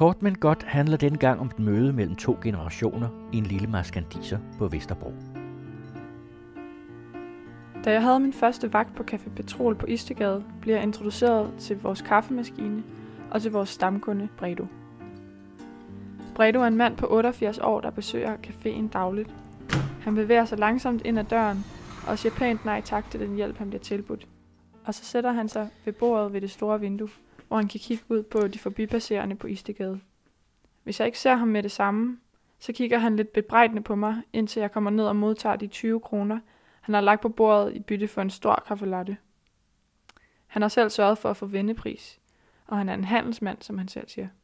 Kort men godt handler denne gang om et møde mellem 2 generationer i en lille maskandiser på Vesterbro. Da jeg havde min første vagt på Café Petrol på Istedgade, blev jeg introduceret til vores kaffemaskine og til vores stamkunde Bredo. Bredo er en mand på 88 år, der besøger caféen dagligt. Han bevæger sig langsomt ind ad døren og siger pænt nej tak til den hjælp, han bliver tilbudt. Og så sætter han sig ved bordet ved det store vindue, hvor han kan kigge ud på de forbipasserende på Istedgade. Hvis jeg ikke ser ham med det samme, så kigger han lidt bebrejdende på mig, indtil jeg kommer ned og modtager de 20 kroner, han har lagt på bordet i bytte for en stor kaffe latte. Han har selv sørget for at få vendepris, og han er en handelsmand, som han selv siger.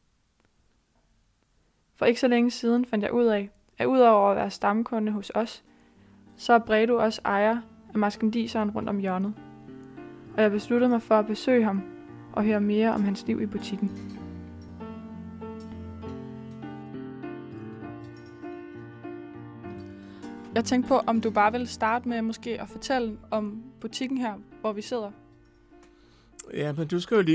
For ikke så længe siden fandt jeg ud af, at udover at være stamkunde hos os, så er Bredo også ejer af maskandiseren rundt om hjørnet. Og jeg besluttede mig for at besøge ham og høre mere om hans liv i butikken. Jeg tænkte på, om du bare vil starte med måske at fortælle om butikken her, hvor vi sidder. Ja, men du skal jo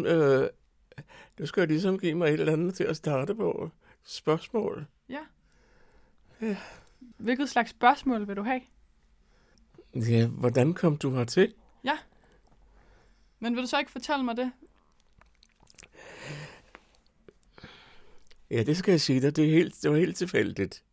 ligesom give mig et eller andet til at starte på. Spørgsmål. Ja. Ja. Hvilket slags spørgsmål vil du have? Ja, hvordan kom du hertil? Ja. Men vil du så ikke fortælle mig det? Ja, det skal jeg sige dig. Det var helt tilfældigt.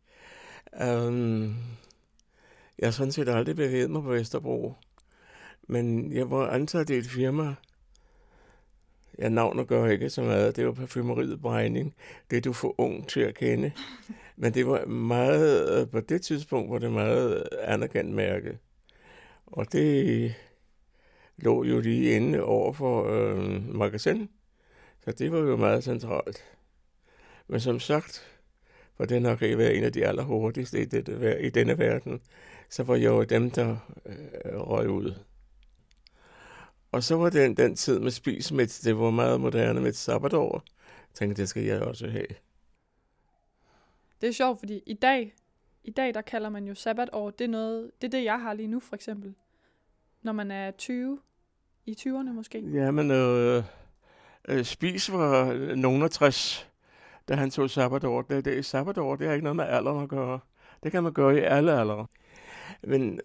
Jeg har sådan set aldrig bevæget mig på Vesterbro. Men jeg var ansat i et firma. Navnet gør ikke så meget. Det var parfumeriet Brejning. Det er du for ung til at kende. Men det var meget, på det tidspunkt var det meget anerkendt mærke. Og det lå jo lige inde over for magasin. Så det var jo meget centralt. Men som sagt, for det nok ikke være en af de allerhurtigste i denne verden, så var jeg jo dem, der røg ud. Og så var det den tid med spismidt, det var meget moderne med et sabbatår. Jeg tænkte, det skal jeg også have. Det er sjovt, fordi i dag der kalder man jo sabbatår. Det er det, jeg har lige nu, for eksempel. Når man er 20, i 20'erne måske. Ja, men Spis var nogen af 60, da han tog sabbatår. Sabbatår, det har ikke noget med alderen at gøre. Det kan man gøre i alle aldre. Men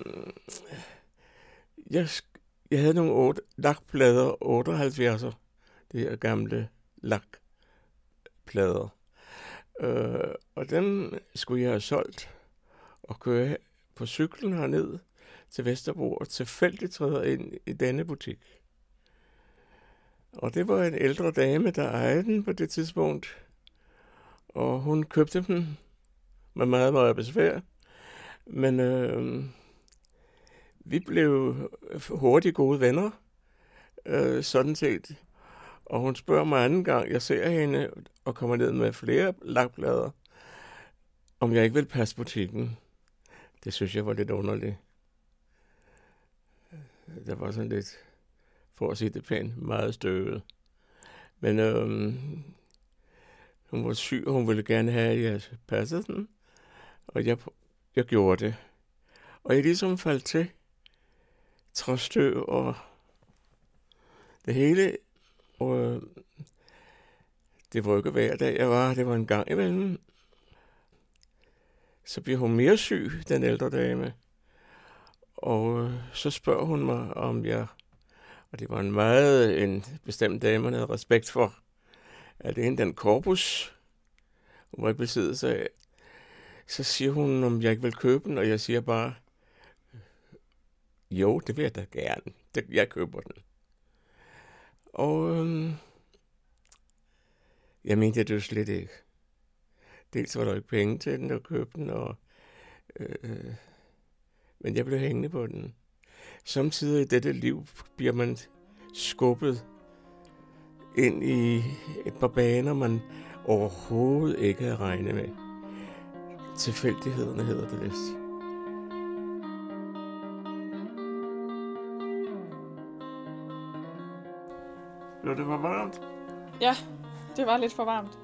jeg havde nogle lakplader, 78'er. Det er gamle lakplader. Og dem skulle jeg have solgt og køre på cyklen herned til Vesterbro og tilfældigt træder ind i denne butik. Og det var en ældre dame, der ejede den på det tidspunkt. Og hun købte dem med meget, meget besvær. Men vi blev hurtigt gode venner, sådan set. Og hun spørger mig anden gang, jeg ser hende og kommer ned med flere lakplader, om jeg ikke vil passe butikken. Det synes jeg var lidt underligt. Der var sådan lidt, for at sige det pænt, meget støvet. Men hun var syg, og hun ville gerne have, at jeg passede den. Og jeg gjorde det. Og jeg ligesom faldt til, trods støv og det hele. Og det var jo ikke hver dag, jeg var. Det var en gang imellem. Så bliver hun mere syg, den ældre dame. Og så spørger hun mig, om jeg... Og det var en bestemt dame, man havde respekt for. Er det en den korpus, hun var i besiddelse af? Så siger hun, om jeg ikke vil købe den, og jeg siger bare, jo, det vil jeg da gerne. Jeg køber den. Og jeg mente det jo slet ikke. Dels var der ikke penge til den, at købe den, men jeg blev hængende på den. Samtidig i dette liv bliver man skubbet ind i et par baner, man overhovedet ikke havde regnet med. Tilfældighederne hedder det vist. Blev det for varmt? Ja, det var lidt for varmt.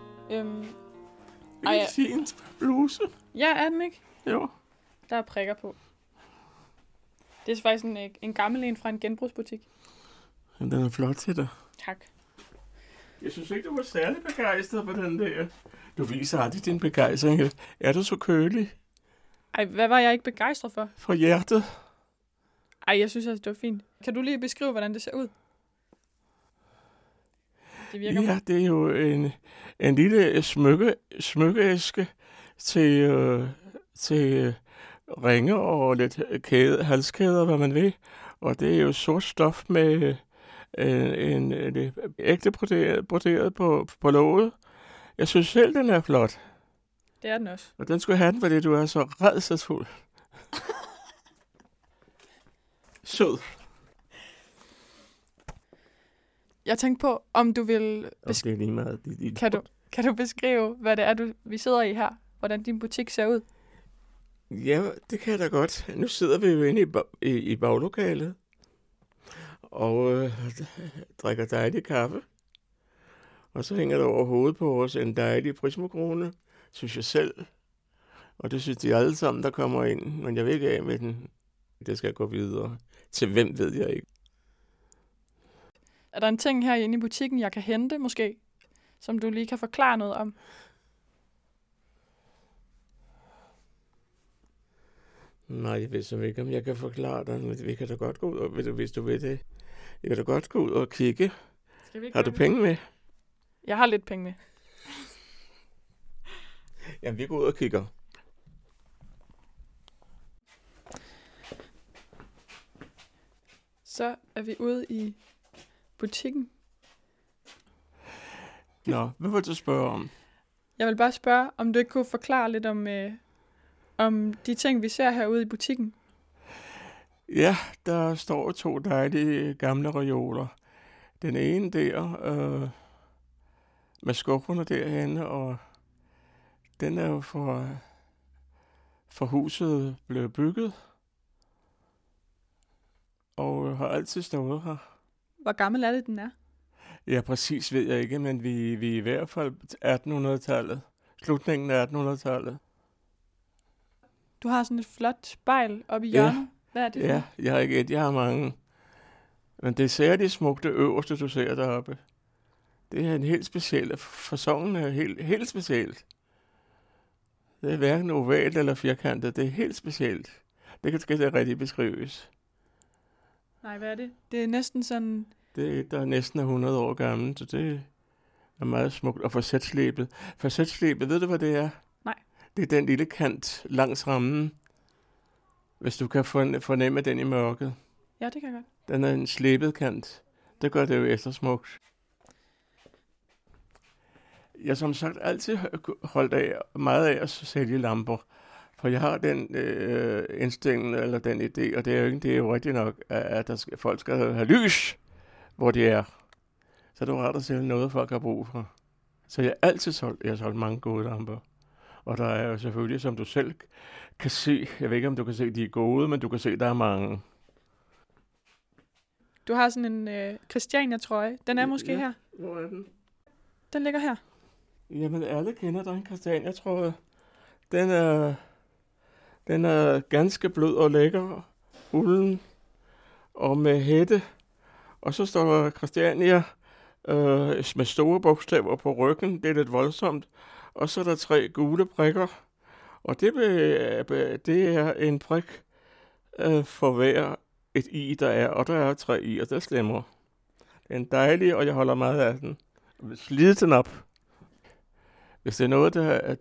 En fin bluse. Ja, er den ikke? Jo. Der er prikker på. Det er faktisk en gammel en fra en genbrugsbutik. Den er flot til dig. Tak. Jeg synes ikke, du var særlig begejstret for den der. Du viser aldrig din begejstring. Er du så kølig? Ej, hvad var jeg ikke begejstret for? For hjertet? Ej, jeg synes altså, det var fint. Kan du lige beskrive, hvordan det ser ud? Det virker Ja, det er jo en lille smykkeæske til ringe og lidt halskæder, hvad man vil. Og det er jo sort stof med en ægte broderet på låget. Jeg synes selv, den er flot. Det er den også. Og den skulle have den, fordi du er så rædselsfuld. Sød. Jeg tænkte på, om du vil... Det er lige meget. Kan du beskrive, hvad det er, vi sidder i her? Hvordan din butik ser ud? Ja, det kan jeg da godt. Nu sidder vi jo inde i baglokalet og drikker dejlig kaffe. Og så hænger der over hovedet på os en dejlig prismakrone, synes jeg selv. Og det synes de alle sammen, der kommer ind. Men jeg vil ikke af med den. Det skal gå videre. Til hvem ved jeg ikke. Er der en ting her inde i butikken, jeg kan hente måske? Som du lige kan forklare noget om? Nej, jeg ved så ikke, om jeg kan forklare dig. Men vi kan da godt gå ud, og hvis du vil det. Jeg kan da godt gå ud og kigge. Har du penge med? Jeg har lidt penge med. Jamen, vi går ud og kigger. Så er vi ude i butikken. Nå, hvad vil du spørge om? Jeg vil bare spørge, om du ikke kunne forklare lidt om de ting, vi ser herude i butikken. Ja, der står 2 dejlige gamle reoler. Den ene der med skufferne derhenne, og den er jo for huset blev bygget, og har altid stået her. Hvor gammel er det, den er? Ja, præcis ved jeg ikke, men vi er i hvert fald 1800-tallet. Slutningen af 1800-tallet. Du har sådan et flot spejl oppe i hjørnet. Ja. Hvad er det? Ja, jeg har ikke et, jeg har mange. Men det er særligt smukt, det øverste, du ser deroppe. Det er en helt speciel, fasongen er helt specielt. Det er hverken ovalt eller firkantet, det er helt specielt. Det skal det rigtig beskrives. Nej, hvad er det? Det er næsten sådan... Det er et, der er næsten 100 år gammelt, så det er meget smukt. Og facetslæbet. Facetslæbet, ved du, hvad det er? Nej. Det er den lille kant langs rammen, hvis du kan fornemme den i mørket. Ja, det kan jeg godt. Den er en slæbet kant. Det gør det jo ekstra smukt. Jeg har som sagt altid holdt meget af at sælge lamper. For jeg har den indstilling eller den idé, og det er jo rigtigt nok, at folk skal have lys, hvor de er. Så det er rart at sælge noget, folk har brug for. Så jeg har altid solgt mange gode lamper. Og der er jo selvfølgelig, som du selv kan se, jeg ved ikke, om du kan se, de er gode, men du kan se, der er mange. Du har sådan en Christiania-trøje. Den er måske her. Hvor er den? Den ligger her. Jamen, alle kender den Christiania-trøje. Den er ganske blød og lækker, ulden og med hætte. Og så står der Christiania med store bogstaver på ryggen. Det er lidt voldsomt. Og så er der 3 gule prikker. Og det er en prik for hver et i, der er. Og der er 3 i, og det stemmer. Det er en dejlig, og jeg holder meget af den. Slid den op. Hvis det er noget,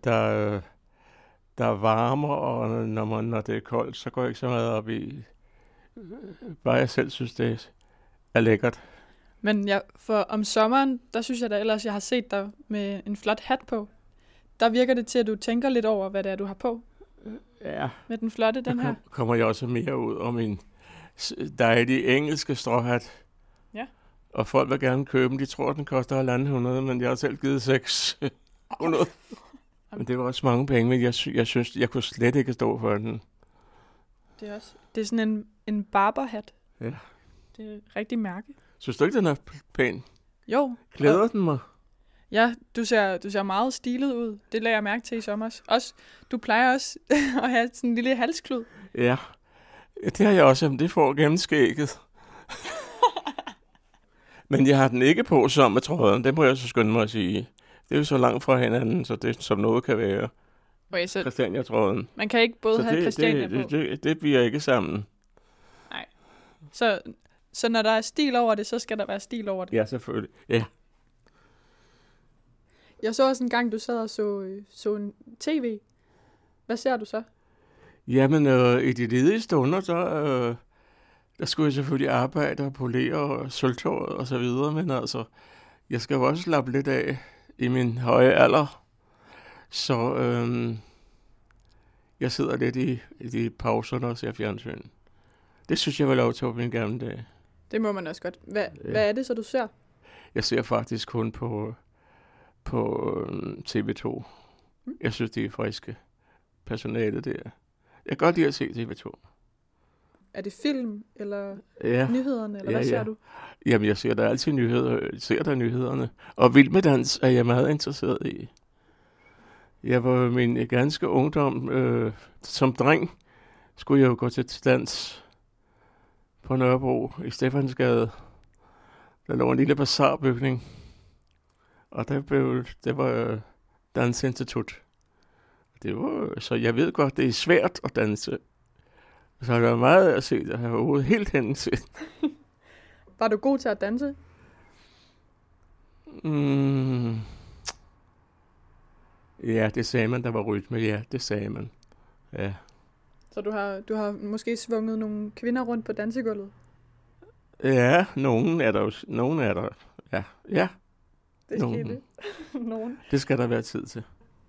der varmer, og når det er koldt, så går jeg ikke så meget op i. Bare jeg selv synes, det er lækkert. Men ja, for om sommeren, der synes jeg da ellers, jeg har set dig med en flot hat på. Der virker det til, at du tænker lidt over, hvad det er, du har på. Ja. Med den flotte, den her. Kommer jeg også mere ud om min dejlige engelske stråhat. Ja. Og folk vil gerne købe den. De tror, den koster 1.500, men jeg har selv givet 600. Men det var også mange penge, men jeg synes, jeg kunne slet ikke stå for den. Det er sådan en barberhat. Ja. Det er et rigtig mærke. Synes du ikke, den er pæn? Jo. Glæder den mig? Ja, du ser meget stilet ud. Det lagde jeg mærke til i sommer. Også, du plejer også at have sådan en lille halsklud. Ja, det har jeg også. Det får gennem skægget. Men jeg har den ikke på som med tråden, det må jeg så skynde mig at sige. Det er jo så langt fra hinanden, så det som noget kan være. Okay, så Christiania-tråden. man kan ikke både Så have Christiania på. det bliver ikke sammen. Nej. Så når der er stil over det, så skal der være stil over det. Ja, selvfølgelig. Ja. Jeg så også en gang, du sad og så en tv. Hvad ser du så? Jamen, i de ledige stunder, der skulle jeg selvfølgelig arbejde og polere og sølvtåret og så videre, men altså, jeg skal jo også slappe lidt af i min høje alder. Så jeg sidder lidt i de pauser og ser fjernsyn. Det synes jeg var lov til på min gamle dag. Det må man også godt. Hvad er det så, du ser? Jeg ser faktisk kun på TV2. Jeg synes, de er friske. Personalet der. Jeg kan godt lide at se TV2. Er det film, eller ja. Nyhederne, eller hvad ser du? Jamen, jeg ser da altid nyhederne. Og Vild med dans er jeg meget interesseret i. Jeg var min ganske ungdom. Som dreng skulle jeg jo gå til dans på Nørrebro i Stefansgade. Der lå en lille bazarbygning. Og det var Dansinstitut. Så jeg ved godt, det er svært at danse. Så der var meget at se, der har hovedet helt hen til. Var du god til at danse? Ja, det sagde man, der var rytme. Ja, det sagde man. Ja. Så du har måske svunget nogle kvinder rundt på dansegulvet? Ja, nogen er der. Ja. Det skete det. Nogen. Det skal der være tid til.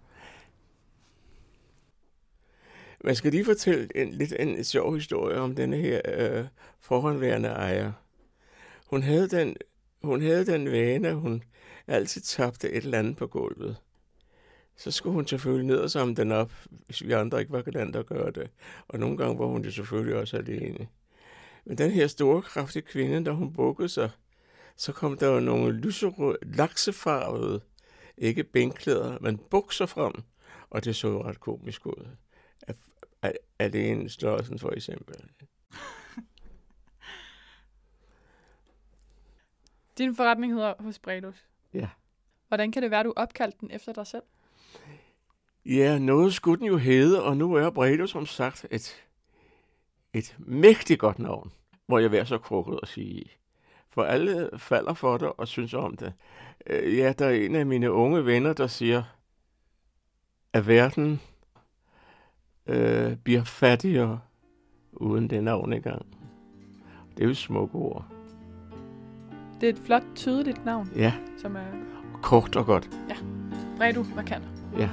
Man skal lige fortælle en sjov historie om denne her forhåndværende ejer. Hun havde den vane, at hun altid tabte et eller andet på gulvet. Så skulle hun selvfølgelig ned og samle den op, hvis vi andre ikke var gode at gøre det. Og nogle gange var hun jo selvfølgelig også alene. Men den her store, kraftige kvinde, da hun bukkede sig, så kom der jo nogle lyserøde, laksefarvede, ikke bænklæder, men bukser frem. Og det så jo ret komisk ud. Alene størrelsen for eksempel. Din forretning hedder hos Bredos. Ja. Hvordan kan det være, du opkaldte den efter dig selv? Ja, noget skulle den jo hedde, og nu er Bredos som sagt et mægtigt godt navn, hvor jeg vil så krukket at sige. For alle falder for det og synes om det. Ja, der er en af mine unge venner, der siger, at verden bliver fattigere uden det navn engang. Det er jo smukke ord. Det er et flot, tydeligt navn. Ja. Som er kort og godt. Ja. Bredo Mercander. Ja.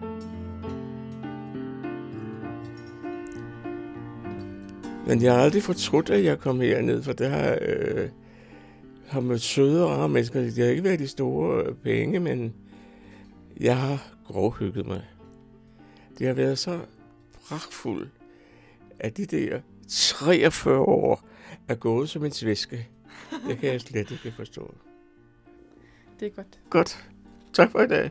Men jeg har aldrig fortrudt, at jeg kom herned, for det har mødt søde og rare mennesker. Det har ikke været de store penge, men jeg har grovhygget mig. Det har været så pragtfuldt, at de der 43 år er gået som en svæske. Det kan jeg slet ikke forstå. Det er godt. Godt. Tak for i dag.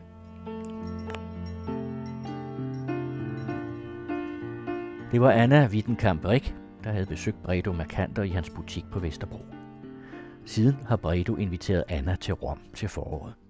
Det var Anna Wittenkamp-Rik, der havde besøgt Bredo Mercander i hans butik på Vesterbro. Siden har Bredo inviteret Anna til Rom til foråret.